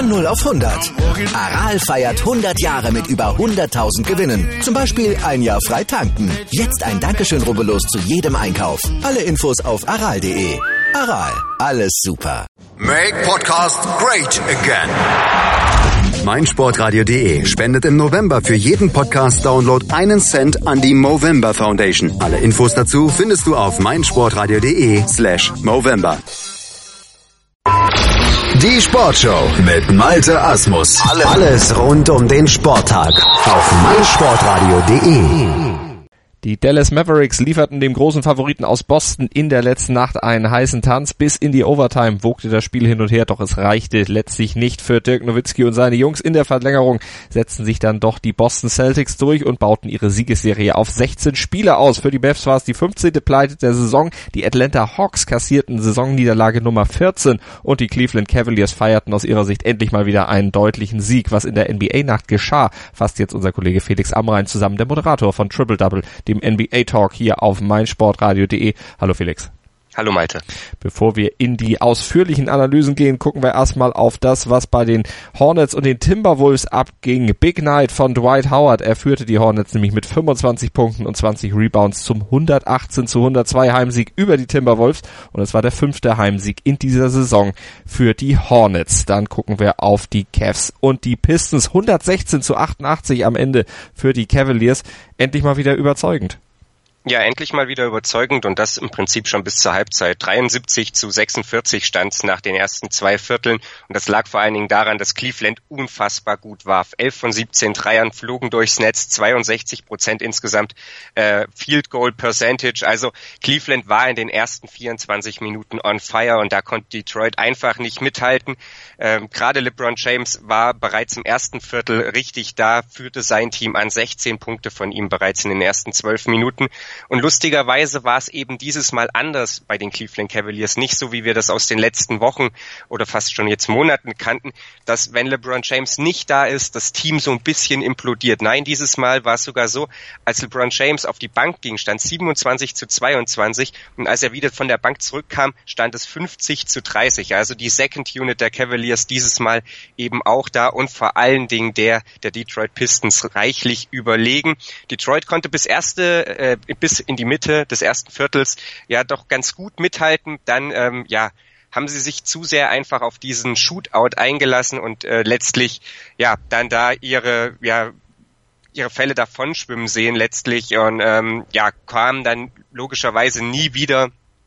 Von 0 auf 100. Aral feiert 100 Jahre mit über 100.000 Gewinnen. Zum Beispiel ein Jahr frei tanken. Jetzt ein Dankeschön, rubbellos zu jedem Einkauf. Alle Infos auf aral.de. Aral, alles super. Make Podcast great again. meinsportradio.de spendet im November für jeden Podcast-Download 1 Cent an die Movember Foundation. Alle Infos dazu findest du auf meinsportradio.de/Movember. Die Sportshow mit Malte Asmus. Alles rund um den Sporttag auf meinsportradio.de. Die Dallas Mavericks lieferten dem großen Favoriten aus Boston in der letzten Nacht einen heißen Tanz. Bis in die Overtime wogte das Spiel hin und her, doch es reichte letztlich nicht für Dirk Nowitzki und seine Jungs. In der Verlängerung setzten sich dann doch die Boston Celtics durch und bauten ihre Siegesserie auf 16 Spiele aus. Für die Mavs war es die 15. Pleite der Saison. Die Atlanta Hawks kassierten Saisonniederlage Nummer 14 und die Cleveland Cavaliers feierten aus ihrer Sicht endlich mal wieder einen deutlichen Sieg. Was in der NBA-Nacht geschah, fasst jetzt unser Kollege Felix Amrain zusammen, der Moderator von Triple Double, dem NBA Talk hier auf meinsportradio.de. Hallo Felix. Hallo Malte. Bevor wir in die ausführlichen Analysen gehen, gucken wir erstmal auf das, was bei den Hornets und den Timberwolves abging. Big Night von Dwight Howard. Er führte die Hornets nämlich mit 25 Punkten und 20 Rebounds zum 118-102 Heimsieg über die Timberwolves. Und es war der 5. Heimsieg in dieser Saison für die Hornets. Dann gucken wir auf die Cavs und die Pistons. 116-88 am Ende für die Cavaliers. Endlich mal wieder überzeugend. Ja, endlich mal wieder überzeugend und das im Prinzip schon bis zur Halbzeit. 73-46 stand es nach den ersten 2 Vierteln und das lag vor allen Dingen daran, dass Cleveland unfassbar gut warf. 11 von 17 Dreiern flogen durchs Netz, 62% insgesamt Field Goal Percentage. Also Cleveland war in den ersten 24 Minuten on fire und da konnte Detroit einfach nicht mithalten. Gerade LeBron James war bereits im ersten Viertel richtig da, führte sein Team an, 16 Punkte von ihm bereits in den ersten 12 Minuten. Und lustigerweise war es eben dieses Mal anders bei den Cleveland Cavaliers. Nicht so, wie wir das aus den letzten Wochen oder fast schon jetzt Monaten kannten, dass wenn LeBron James nicht da ist, das Team so ein bisschen implodiert. Nein, dieses Mal war es sogar so, als LeBron James auf die Bank ging, stand 27-22 und als er wieder von der Bank zurückkam, stand es 50-30. Also die Second Unit der Cavaliers dieses Mal eben auch da und vor allen Dingen der Detroit Pistons reichlich überlegen. Detroit konnte bis in die Mitte des ersten Viertels ja doch ganz gut mithalten. Dann haben sie sich zu sehr einfach auf diesen Shootout eingelassen und letztlich dann da ihre Fälle davon schwimmen sehen letztlich und kamen dann logischerweise nie wieder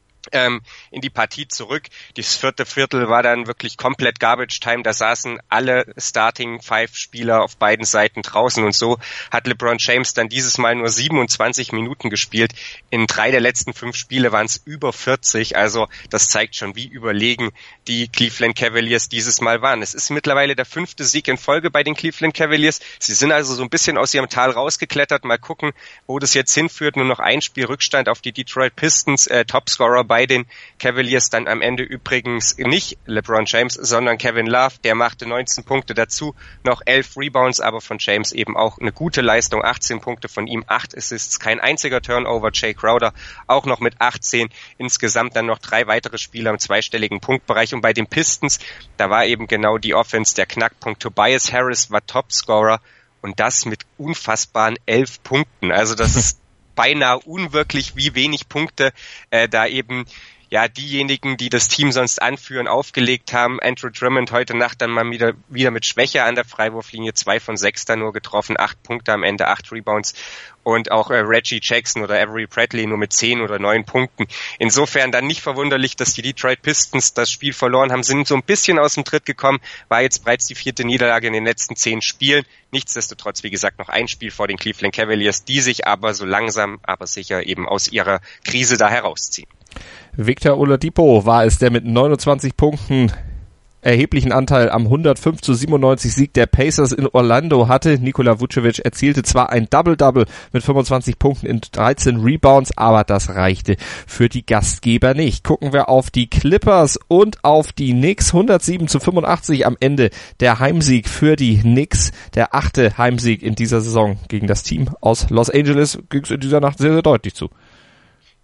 in die Partie zurück. Das 4. Viertel war dann wirklich komplett Garbage Time. Da saßen alle Starting 5 Spieler auf beiden Seiten draußen und so hat LeBron James dann dieses Mal nur 27 Minuten gespielt. In 3 der letzten 5 Spiele waren es über 40. Also das zeigt schon, wie überlegen die Cleveland Cavaliers dieses Mal waren. Es ist mittlerweile der 5. Sieg in Folge bei den Cleveland Cavaliers. Sie sind also so ein bisschen aus ihrem Tal rausgeklettert. Mal gucken, wo das jetzt hinführt. Nur noch ein Spiel Rückstand auf die Detroit Pistons. Topscorer bei den Cavaliers dann am Ende übrigens nicht LeBron James, sondern Kevin Love. Der machte 19 Punkte dazu, noch 11 Rebounds, aber von James eben auch eine gute Leistung. 18 Punkte von ihm, 8 Assists, kein einziger Turnover. Jay Crowder auch noch mit 18. Insgesamt dann noch 3 weitere Spieler im zweistelligen Punktbereich. Und bei den Pistons, da war eben genau die Offense der Knackpunkt. Tobias Harris war Topscorer und das mit unfassbaren 11 Punkten. Also das ist beinahe unwirklich, wie wenig Punkte da eben diejenigen, die das Team sonst anführen, aufgelegt haben. Andrew Drummond heute Nacht dann mal wieder mit Schwäche an der Freiwurflinie, 2 von 6 da nur getroffen, 8 Punkte am Ende, 8 Rebounds und auch Reggie Jackson oder Avery Bradley nur mit 10 oder 9 Punkten. Insofern dann nicht verwunderlich, dass die Detroit Pistons das Spiel verloren haben, sind so ein bisschen aus dem Tritt gekommen, war jetzt bereits die 4. Niederlage in den letzten 10 Spielen. Nichtsdestotrotz, wie gesagt, noch ein Spiel vor den Cleveland Cavaliers, die sich aber so langsam, aber sicher eben aus ihrer Krise da herausziehen. Victor Oladipo war es, der mit 29 Punkten erheblichen Anteil am 105-97 Sieg der Pacers in Orlando hatte. Nikola Vucevic erzielte zwar ein Double-Double mit 25 Punkten in 13 Rebounds, aber das reichte für die Gastgeber nicht. Gucken wir auf die Clippers und auf die Knicks. 107-85 am Ende der Heimsieg für die Knicks. Der 8. Heimsieg in dieser Saison gegen das Team aus Los Angeles ging es in dieser Nacht sehr, sehr deutlich zu.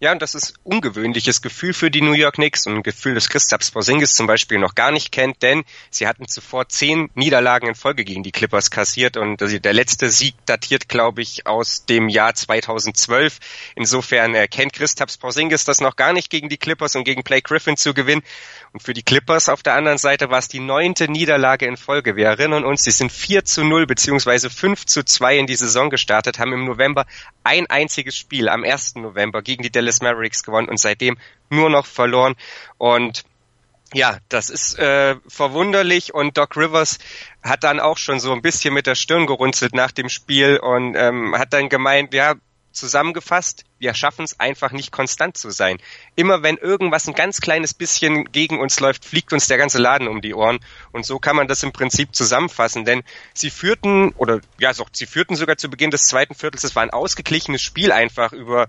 Ja, und das ist ein ungewöhnliches Gefühl für die New York Knicks und ein Gefühl, das Kristaps Porzingis zum Beispiel noch gar nicht kennt, denn sie hatten zuvor 10 Niederlagen in Folge gegen die Clippers kassiert und der letzte Sieg datiert, glaube ich, aus dem Jahr 2012. Insofern kennt Kristaps Porzingis das noch gar nicht, gegen die Clippers und gegen Blake Griffin zu gewinnen. Und für die Clippers auf der anderen Seite war es die 9. Niederlage in Folge. Wir erinnern uns, sie sind 4-0 bzw. 5-2 in die Saison gestartet, haben im November ein einziges Spiel am 1. November gegen die Dallas Mavericks gewonnen und seitdem nur noch verloren. Und ja, das ist verwunderlich und Doc Rivers hat dann auch schon so ein bisschen mit der Stirn gerunzelt nach dem Spiel und hat dann gemeint, ja, zusammengefasst, wir schaffen es einfach nicht konstant zu sein. Immer wenn irgendwas ein ganz kleines bisschen gegen uns läuft, fliegt uns der ganze Laden um die Ohren. Und so kann man das im Prinzip zusammenfassen, denn sie führten sogar zu Beginn des zweiten Viertels. Es war ein ausgeglichenes Spiel einfach über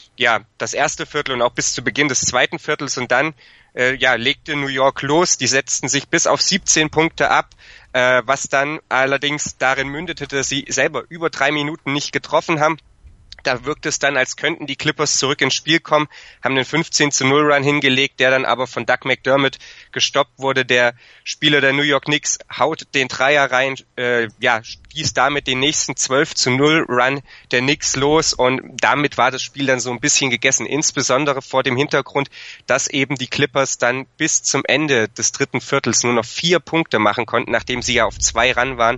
das erste Viertel und auch bis zu Beginn des zweiten Viertels und dann legte New York los. Die setzten sich bis auf 17 Punkte ab, was dann allerdings darin mündete, dass sie selber über 3 Minuten nicht getroffen haben. Da wirkt es dann, als könnten die Clippers zurück ins Spiel kommen, haben den 15-0-Run hingelegt, der dann aber von Doug McDermott gestoppt wurde. Der Spieler der New York Knicks haut den Dreier rein, stieß damit den nächsten 12-0-Run der Knicks los und damit war das Spiel dann so ein bisschen gegessen, insbesondere vor dem Hintergrund, dass eben die Clippers dann bis zum Ende des dritten Viertels nur noch 4 Punkte machen konnten, nachdem sie ja auf 2 ran waren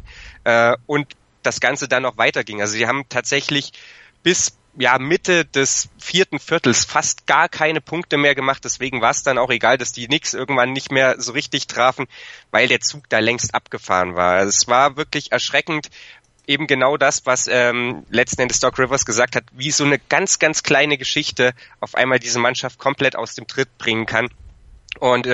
und das Ganze dann noch weiterging. Also sie haben tatsächlich bis Mitte des vierten Viertels fast gar keine Punkte mehr gemacht. Deswegen war es dann auch egal, dass die Knicks irgendwann nicht mehr so richtig trafen, weil der Zug da längst abgefahren war. Also es war wirklich erschreckend, eben genau das, was letzten Endes Doc Rivers gesagt hat, wie so eine ganz, ganz kleine Geschichte auf einmal diese Mannschaft komplett aus dem Tritt bringen kann. Und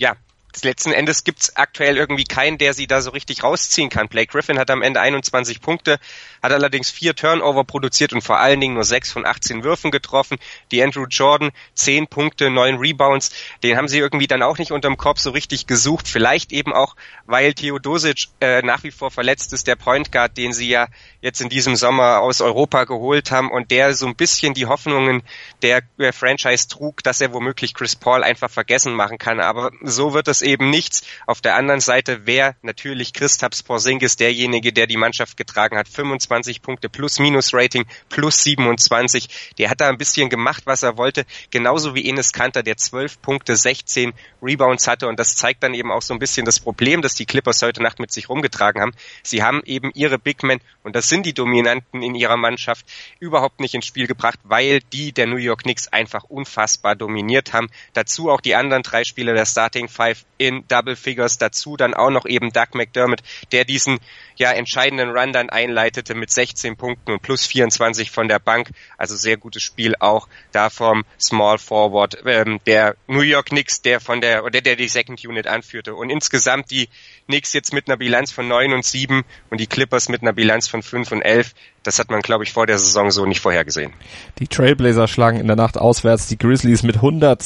letzten Endes gibt's aktuell irgendwie keinen, der sie da so richtig rausziehen kann. Blake Griffin hat am Ende 21 Punkte, hat allerdings 4 Turnover produziert und vor allen Dingen nur 6 von 18 Würfen getroffen. Die Andrew Jordan, 10 Punkte, 9 Rebounds, den haben sie irgendwie dann auch nicht unterm Korb so richtig gesucht. Vielleicht eben auch, weil Theodosic nach wie vor verletzt ist, der Point Guard, den sie ja jetzt in diesem Sommer aus Europa geholt haben und der so ein bisschen die Hoffnungen der Franchise trug, dass er womöglich Chris Paul einfach vergessen machen kann. Aber so wird es eben nichts. Auf der anderen Seite wäre natürlich Kristaps Porzingis derjenige, der die Mannschaft getragen hat. 25 Punkte Plus-Minus-Rating plus 27. Der hat da ein bisschen gemacht, was er wollte. Genauso wie Enes Kanter, der 12 Punkte, 16 Rebounds hatte. Und das zeigt dann eben auch so ein bisschen das Problem, das die Clippers heute Nacht mit sich rumgetragen haben. Sie haben eben ihre Big Men, und das sind die Dominanten in ihrer Mannschaft, überhaupt nicht ins Spiel gebracht, weil die der New York Knicks einfach unfassbar dominiert haben. Dazu auch die anderen 3 Spieler der Starting Five in Double Figures, dazu dann auch noch eben Doug McDermott, der diesen entscheidenden Run dann einleitete mit 16 Punkten und plus 24 von der Bank. Also sehr gutes Spiel auch da vom Small Forward der New York Knicks, der die Second Unit anführte. Und insgesamt die Knicks jetzt mit einer Bilanz von 9-7 und die Clippers mit einer Bilanz von 5-11. Das hat man, glaube ich, vor der Saison so nicht vorhergesehen. Die Trailblazer schlagen in der Nacht auswärts die Grizzlies mit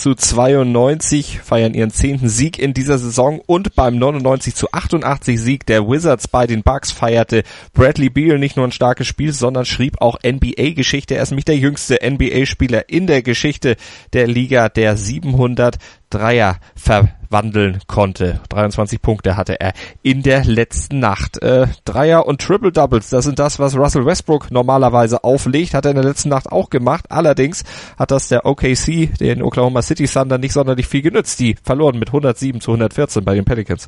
100-92, feiern ihren 10. Sieg in dieser Saison und beim 99-88 Sieg der Wizards bei den Bucks feierte Bradley Beal nicht nur ein starkes Spiel, sondern schrieb auch NBA-Geschichte. Er ist nämlich der jüngste NBA-Spieler in der Geschichte der Liga, der 700 Dreier verwandeln konnte. 23 Punkte hatte er in der letzten Nacht. Dreier und Triple-Doubles, das sind das, was Russell Westbrook normalerweise auflegt, hat er in der letzten Nacht auch gemacht. Allerdings hat das der OKC, den Oklahoma City Thunder, nicht sonderlich viel genützt. Die verloren mit 107-114 bei den Pelicans.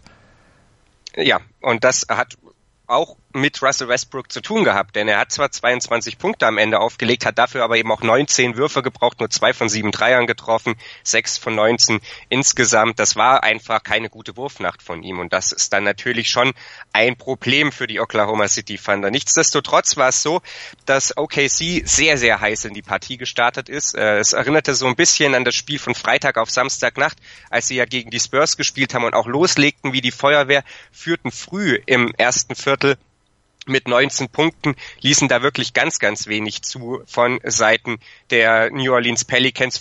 Ja, und das hat auch mit Russell Westbrook zu tun gehabt, denn er hat zwar 22 Punkte am Ende aufgelegt, hat dafür aber eben auch 19 Würfe gebraucht, nur 2 von 7 Dreiern getroffen, 6 von 19 insgesamt. Das war einfach keine gute Wurfnacht von ihm und das ist dann natürlich schon ein Problem für die Oklahoma City Thunder. Nichtsdestotrotz war es so, dass OKC sehr, sehr heiß in die Partie gestartet ist. Es erinnerte so ein bisschen an das Spiel von Freitag auf Samstagnacht, als sie ja gegen die Spurs gespielt haben und auch loslegten wie die Feuerwehr, führten früh im ersten Viertel mit 19 Punkten, ließen da wirklich ganz, ganz wenig zu von Seiten der New Orleans Pelicans.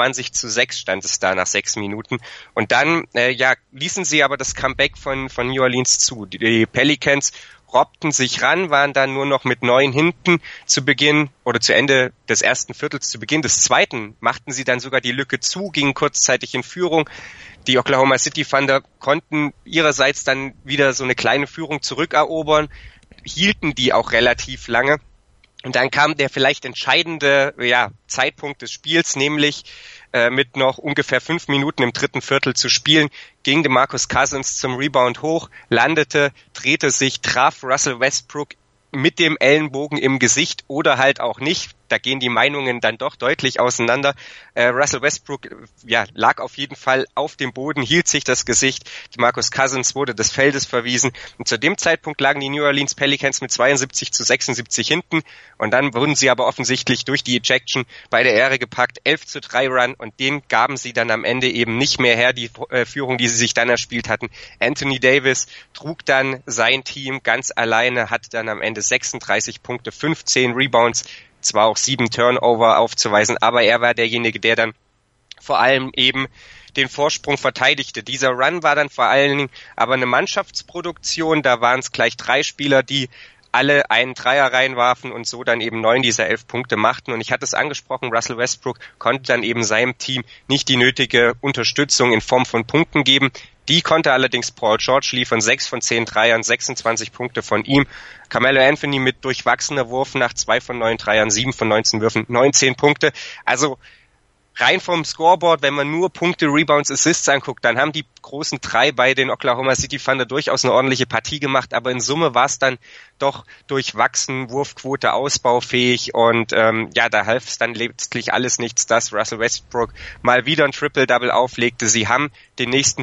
25-6 stand es da nach 6 Minuten. Und dann ließen sie aber das Comeback von New Orleans zu. Die Pelicans robbten sich ran, waren dann nur noch mit 9 hinten zu Beginn oder zu Ende des ersten Viertels. Zu Beginn des zweiten machten sie dann sogar die Lücke zu, gingen kurzzeitig in Führung. Die Oklahoma City Thunder konnten ihrerseits dann wieder so eine kleine Führung zurückerobern, hielten die auch relativ lange. Und dann kam der vielleicht entscheidende Zeitpunkt des Spiels, nämlich mit noch ungefähr 5 Minuten im dritten Viertel zu spielen, ging DeMarcus Cousins zum Rebound hoch, landete, drehte sich, traf Russell Westbrook mit dem Ellenbogen im Gesicht oder halt auch nicht. Da gehen die Meinungen dann doch deutlich auseinander. Russell Westbrook lag auf jeden Fall auf dem Boden, hielt sich das Gesicht. DeMarcus Cousins wurde des Feldes verwiesen. Und zu dem Zeitpunkt lagen die New Orleans Pelicans mit 72-76 hinten. Und dann wurden sie aber offensichtlich durch die Ejection bei der Ehre gepackt. 11-3 Run. Und den gaben sie dann am Ende eben nicht mehr her, die Führung, die sie sich dann erspielt hatten. Anthony Davis trug dann sein Team ganz alleine, hatte dann am Ende 36 Punkte, 15 Rebounds, zwar auch 7 Turnover aufzuweisen, aber er war derjenige, der dann vor allem eben den Vorsprung verteidigte. Dieser Run war dann vor allen Dingen aber eine Mannschaftsproduktion, da waren es gleich 3 Spieler, die alle einen Dreier reinwarfen und so dann eben 9 dieser 11 Punkte machten. Und ich hatte es angesprochen, Russell Westbrook konnte dann eben seinem Team nicht die nötige Unterstützung in Form von Punkten geben. Die konnte allerdings Paul George liefern, 6 von 10 Dreiern, 26 Punkte von ihm. Carmelo Anthony mit durchwachsener Wurfnacht, 2 von 9 Dreiern, 7 von 19 Würfen, 19 Punkte. Also rein vom Scoreboard, wenn man nur Punkte, Rebounds, Assists anguckt, dann haben die großen 3 bei den Oklahoma City Thunder durchaus eine ordentliche Partie gemacht, aber in Summe war es dann doch durchwachsen, Wurfquote ausbaufähig und da half es dann letztlich alles nichts, dass Russell Westbrook mal wieder ein Triple-Double auflegte. Sie haben den nächsten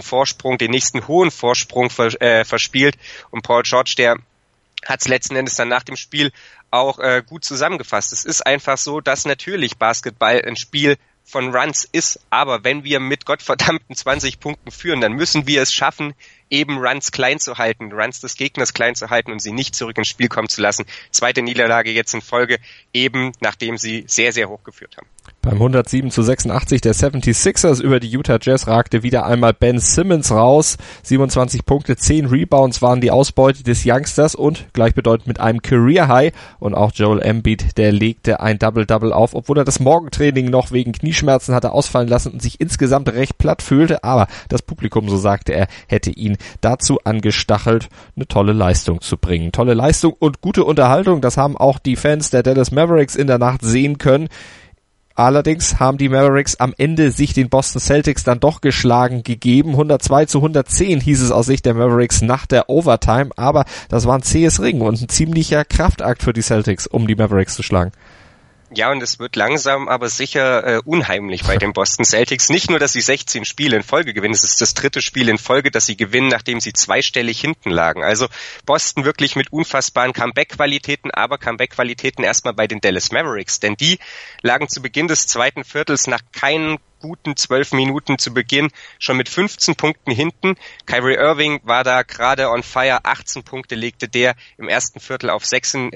hohen Vorsprung verspielt und Paul George, der hat es letzten Endes dann nach dem Spiel auch gut zusammengefasst. Es ist einfach so, dass natürlich Basketball ein Spiel von Runs ist, aber wenn wir mit gottverdammten 20 Punkten führen, dann müssen wir es schaffen, eben Runs klein zu halten, Runs des Gegners klein zu halten und sie nicht zurück ins Spiel kommen zu lassen. Zweite Niederlage jetzt in Folge, eben nachdem sie sehr, sehr hoch geführt haben. Beim 107-86 der 76ers über die Utah Jazz ragte wieder einmal Ben Simmons raus. 27 Punkte, 10 Rebounds waren die Ausbeute des Youngsters und gleichbedeutend mit einem Career High. Und auch Joel Embiid, der legte ein Double-Double auf, obwohl er das Morgentraining noch wegen Knieschmerzen hatte ausfallen lassen und sich insgesamt recht platt fühlte. Aber das Publikum, so sagte er, hätte ihn dazu angestachelt, eine tolle Leistung zu bringen. Tolle Leistung und gute Unterhaltung, das haben auch die Fans der Dallas Mavericks in der Nacht sehen können. Allerdings haben die Mavericks am Ende sich den Boston Celtics dann doch geschlagen gegeben. 102-110 hieß es aus Sicht der Mavericks nach der Overtime. Aber das war ein zähes Ringen und ein ziemlicher Kraftakt für die Celtics, um die Mavericks zu schlagen. Ja, und es wird langsam aber sicher unheimlich bei den Boston Celtics. Nicht nur, dass sie 16 Spiele in Folge gewinnen, es ist das 3. Spiel in Folge, dass sie gewinnen, nachdem sie zweistellig hinten lagen. Also Boston wirklich mit unfassbaren Comeback-Qualitäten, aber Comeback-Qualitäten erstmal bei den Dallas Mavericks, denn die lagen zu Beginn des zweiten Viertels nach keinen guten 12 Minuten zu Beginn schon mit 15 Punkten hinten. Kyrie Irving war da gerade on fire, 18 Punkte legte der im ersten Viertel auf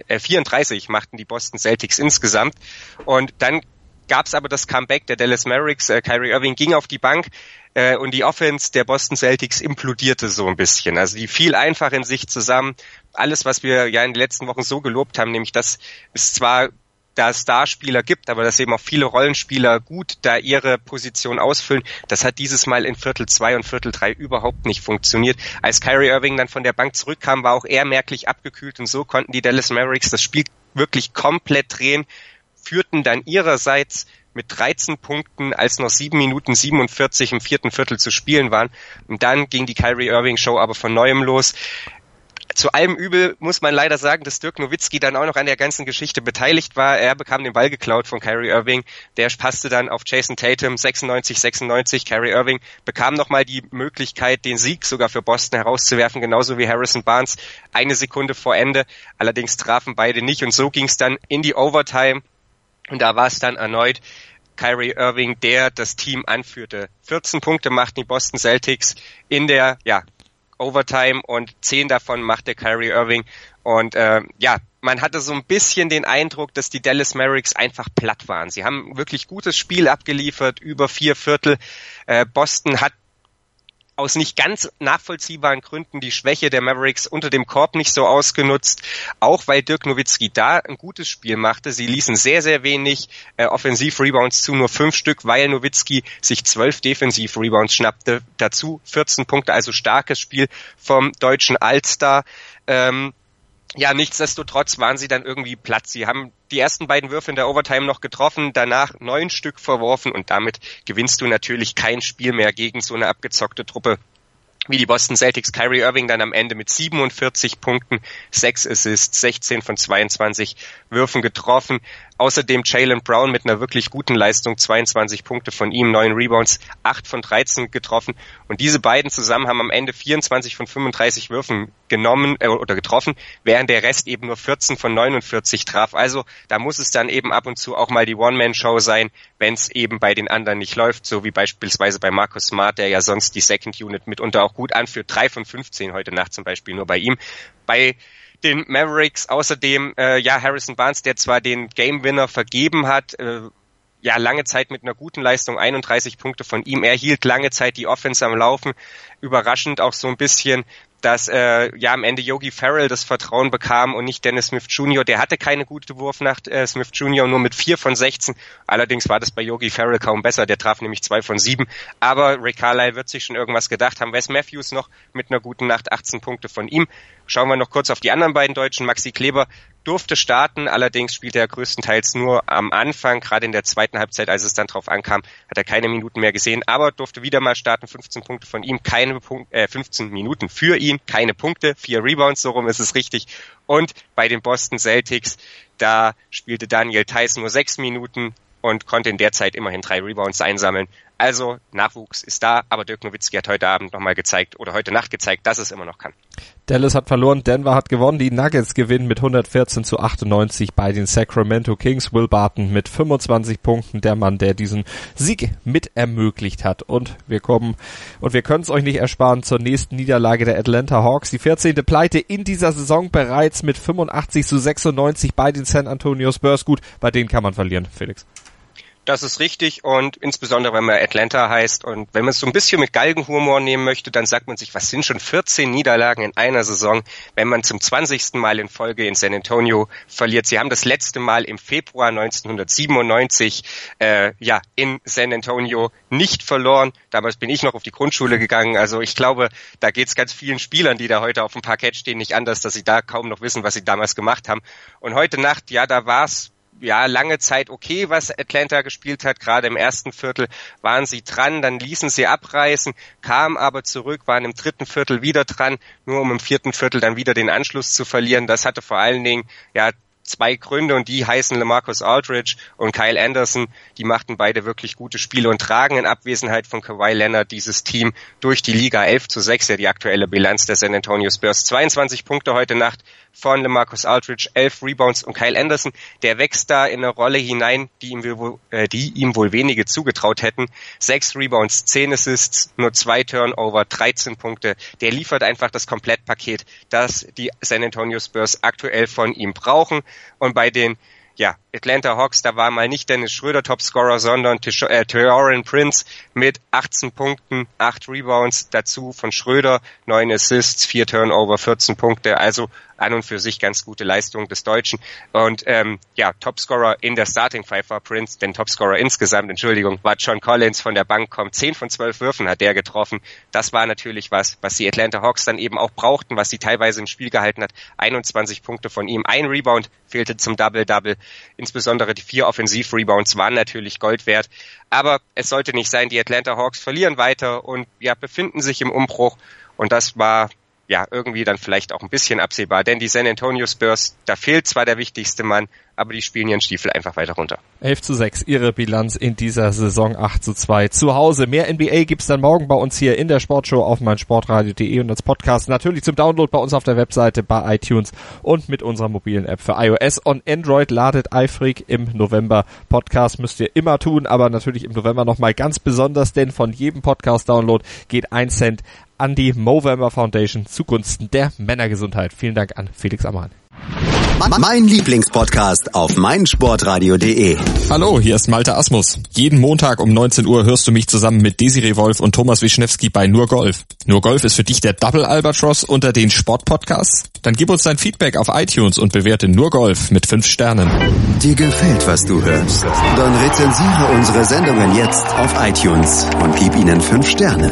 34 machten die Boston Celtics insgesamt. Und dann gab es aber das Comeback der Dallas Mavericks. Kyrie Irving ging auf die Bank und die Offense der Boston Celtics implodierte so ein bisschen. Also die fiel einfach in sich zusammen. Alles, was wir ja in den letzten Wochen so gelobt haben, nämlich dass es zwar da Starspieler gibt, aber dass eben auch viele Rollenspieler gut da ihre Position ausfüllen. Das hat dieses Mal in Viertel 2 und Viertel 3 überhaupt nicht funktioniert. Als Kyrie Irving dann von der Bank zurückkam, war auch er merklich abgekühlt und so konnten die Dallas Mavericks das Spiel wirklich komplett drehen, führten dann ihrerseits mit 13 Punkten, als noch 7 Minuten 47 im vierten Viertel zu spielen waren. Und dann ging die Kyrie Irving Show aber von neuem los. Zu allem Übel muss man leider sagen, dass Dirk Nowitzki dann auch noch an der ganzen Geschichte beteiligt war. Er bekam den Ball geklaut von Kyrie Irving. Der passte dann auf Jason Tatum, 96. Kyrie Irving bekam nochmal die Möglichkeit, den Sieg sogar für Boston herauszuwerfen, genauso wie Harrison Barnes, 1 Sekunde vor Ende. Allerdings trafen beide nicht und so ging es dann in die Overtime. Und da war es dann erneut Kyrie Irving, der das Team anführte. 14 Punkte machten die Boston Celtics in der Overtime und 10 davon machte Kyrie Irving. Und man hatte so ein bisschen den Eindruck, dass die Dallas Mavericks einfach platt waren. Sie haben wirklich gutes Spiel abgeliefert, über 4 Viertel. Boston hat aus nicht ganz nachvollziehbaren Gründen die Schwäche der Mavericks unter dem Korb nicht so ausgenutzt, auch weil Dirk Nowitzki da ein gutes Spiel machte. Sie ließen sehr, sehr wenig Offensiv-Rebounds zu, nur 5 Stück, weil Nowitzki sich 12 Defensiv-Rebounds schnappte. Dazu 14 Punkte, also starkes Spiel vom deutschen All-Star. Nichtsdestotrotz waren sie dann irgendwie platt. Sie haben die ersten beiden Würfe in der Overtime noch getroffen, danach 9 Stück verworfen und damit gewinnst du natürlich kein Spiel mehr gegen so eine abgezockte Truppe wie die Boston Celtics. Kyrie Irving dann am Ende mit 47 Punkten, 6 Assists, 16 von 22 Würfen getroffen. Außerdem Jaylen Brown mit einer wirklich guten Leistung, 22 Punkte von ihm, 9 Rebounds, 8 von 13 getroffen. Und diese beiden zusammen haben am Ende 24 von 35 Würfen getroffen, während der Rest eben nur 14 von 49 traf. Also da muss es dann eben ab und zu auch mal die One-Man-Show sein, wenn es eben bei den anderen nicht läuft, so wie beispielsweise bei Marcus Smart, der ja sonst die Second Unit mitunter auch gut anführt. 3 von 15 heute Nacht zum Beispiel nur bei ihm. Bei den Mavericks außerdem, Harrison Barnes, der zwar den Game Winner vergeben hat, lange Zeit mit einer guten Leistung, 31 Punkte von ihm. Er hielt lange Zeit die Offense am Laufen. Überraschend auch so ein bisschen, dass am Ende Yogi Ferrell das Vertrauen bekam und nicht Dennis Smith Jr. Der hatte keine gute Wurfnacht, Smith Jr. nur mit 4 von 16. Allerdings war das bei Yogi Ferrell kaum besser, der traf nämlich 2 von 7. Aber Rick Carlisle wird sich schon irgendwas gedacht haben. Wes Matthews noch mit einer guten Nacht, 18 Punkte von ihm. Schauen wir noch kurz auf die anderen beiden Deutschen. Maxi Kleber durfte starten, allerdings spielte er größtenteils nur am Anfang, gerade in der zweiten Halbzeit, als es dann drauf ankam, hat er keine Minuten mehr gesehen, aber durfte wieder mal starten, 15 Punkte von ihm, 15 Minuten für ihn, keine Punkte, 4 Rebounds, so rum ist es richtig. Und bei den Boston Celtics, da spielte Daniel Theis nur 6 Minuten und konnte in der Zeit immerhin 3 Rebounds einsammeln. Also Nachwuchs ist da, aber Dirk Nowitzki hat heute Nacht gezeigt, dass es immer noch kann. Dallas hat verloren, Denver hat gewonnen, die Nuggets gewinnen mit 114-98 bei den Sacramento Kings. Will Barton mit 25 Punkten, der Mann, der diesen Sieg mit ermöglicht hat. Und wir können es euch nicht ersparen zur nächsten Niederlage der Atlanta Hawks. Die 14. Pleite in dieser Saison bereits mit 85-96 bei den San Antonio Spurs. Gut, bei denen kann man verlieren, Felix. Das ist richtig und insbesondere, wenn man Atlanta heißt und wenn man es so ein bisschen mit Galgenhumor nehmen möchte, dann sagt man sich, was sind schon 14 Niederlagen in einer Saison, wenn man zum 20. Mal in Folge in San Antonio verliert. Sie haben das letzte Mal im Februar 1997 in San Antonio nicht verloren. Damals bin ich noch auf die Grundschule gegangen. Also ich glaube, da geht es ganz vielen Spielern, die da heute auf dem Parkett stehen, nicht anders, dass sie da kaum noch wissen, was sie damals gemacht haben. Und heute Nacht, da war es lange Zeit okay, was Atlanta gespielt hat. Gerade im ersten Viertel waren sie dran, dann ließen sie abreißen, kamen aber zurück, waren im dritten Viertel wieder dran, nur um im vierten Viertel dann wieder den Anschluss zu verlieren. Das hatte vor allen Dingen, 2 Gründe und die heißen LaMarcus Aldridge und Kyle Anderson. Die machten beide wirklich gute Spiele und tragen in Abwesenheit von Kawhi Leonard dieses Team durch die Liga. 11-6, die aktuelle Bilanz der San Antonio Spurs. 22 Punkte heute Nacht von LaMarcus Aldridge, 11 Rebounds und Kyle Anderson, der wächst da in eine Rolle hinein, die ihm wohl wenige zugetraut hätten. 6 Rebounds, 10 Assists, nur 2 Turnover, 13 Punkte. Der liefert einfach das Komplettpaket, das die San Antonio Spurs aktuell von ihm brauchen. Und bei den Atlanta Hawks, da war mal nicht Dennis Schröder Topscorer, sondern Taurean Prince mit 18 Punkten, 8 Rebounds, dazu von Schröder 9 Assists, 4 Turnover, 14 Punkte, also an und für sich ganz gute Leistung des Deutschen. Und Topscorer in der Starting Five war Prince, denn Topscorer insgesamt, war John Collins von der Bank, 10 von 12 Würfen hat der getroffen. Das war natürlich was die Atlanta Hawks dann eben auch brauchten, was sie teilweise im Spiel gehalten hat. 21 Punkte von ihm, 1 Rebound fehlte zum Double-Double. Insbesondere die 4 Offensiv-Rebounds waren natürlich Gold wert. Aber es sollte nicht sein, die Atlanta Hawks verlieren weiter und befinden sich im Umbruch. Und das war irgendwie dann vielleicht auch ein bisschen absehbar. Denn die San Antonio Spurs, da fehlt zwar der wichtigste Mann, aber die spielen ihren Stiefel einfach weiter runter. 11-6, ihre Bilanz in dieser Saison 8-2 zu Hause. Mehr NBA gibt's dann morgen bei uns hier in der Sportshow auf meinsportradio.de und als Podcast natürlich zum Download bei uns auf der Webseite, bei iTunes und mit unserer mobilen App für iOS und Android. Ladet eifrig im November. Podcast müsst ihr immer tun, aber natürlich im November nochmal ganz besonders, denn von jedem Podcast-Download geht 1 Cent an die Movember Foundation zugunsten der Männergesundheit. Vielen Dank an Felix Ammann. Mein Lieblingspodcast auf meinsportradio.de. Hallo, hier ist Malte Asmus. Jeden Montag um 19 Uhr hörst du mich zusammen mit Desiree Wolf und Thomas Wischnewski bei Nur Golf. Nur Golf ist für dich der Double Albatross unter den Sportpodcasts? Dann gib uns dein Feedback auf iTunes und bewerte Nur Golf mit 5 Sternen. Dir gefällt, was du hörst? Dann rezensiere unsere Sendungen jetzt auf iTunes und gib ihnen 5 Sterne.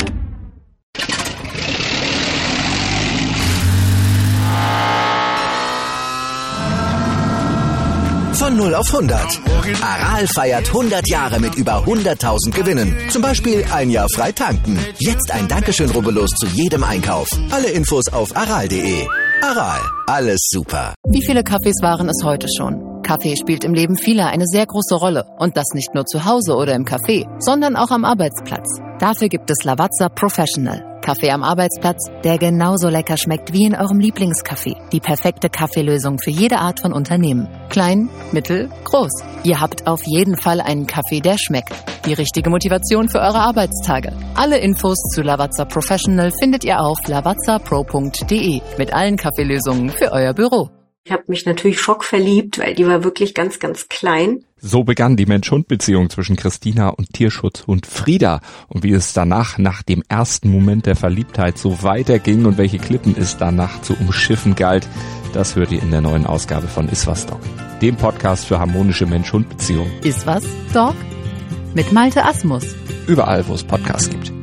Von 0 auf 100. Aral feiert 100 Jahre mit über 100.000 Gewinnen. Zum Beispiel ein Jahr frei tanken. Jetzt ein Dankeschön, rubbellos zu jedem Einkauf. Alle Infos auf aral.de. Aral, alles super. Wie viele Kaffees waren es heute schon? Kaffee spielt im Leben vieler eine sehr große Rolle. Und das nicht nur zu Hause oder im Café, sondern auch am Arbeitsplatz. Dafür gibt es Lavazza Professional. Kaffee am Arbeitsplatz, der genauso lecker schmeckt wie in eurem Lieblingscafé. Die perfekte Kaffeelösung für jede Art von Unternehmen. Klein, mittel, groß. Ihr habt auf jeden Fall einen Kaffee, der schmeckt. Die richtige Motivation für eure Arbeitstage. Alle Infos zu Lavazza Professional findet ihr auf lavazzapro.de mit allen Kaffeelösungen für euer Büro. Ich habe mich natürlich schockverliebt, weil die war wirklich ganz, ganz klein. So begann die Mensch-Hund-Beziehung zwischen Christina und Tierschutzhund Frieda. Und wie es danach, nach dem ersten Moment der Verliebtheit, so weiterging und welche Klippen es danach zu umschiffen galt, das hört ihr in der neuen Ausgabe von Iswas Dog, dem Podcast für harmonische Mensch-Hund-Beziehungen. Iswas Dog? Mit Malte Asmus. Überall, wo es Podcasts gibt.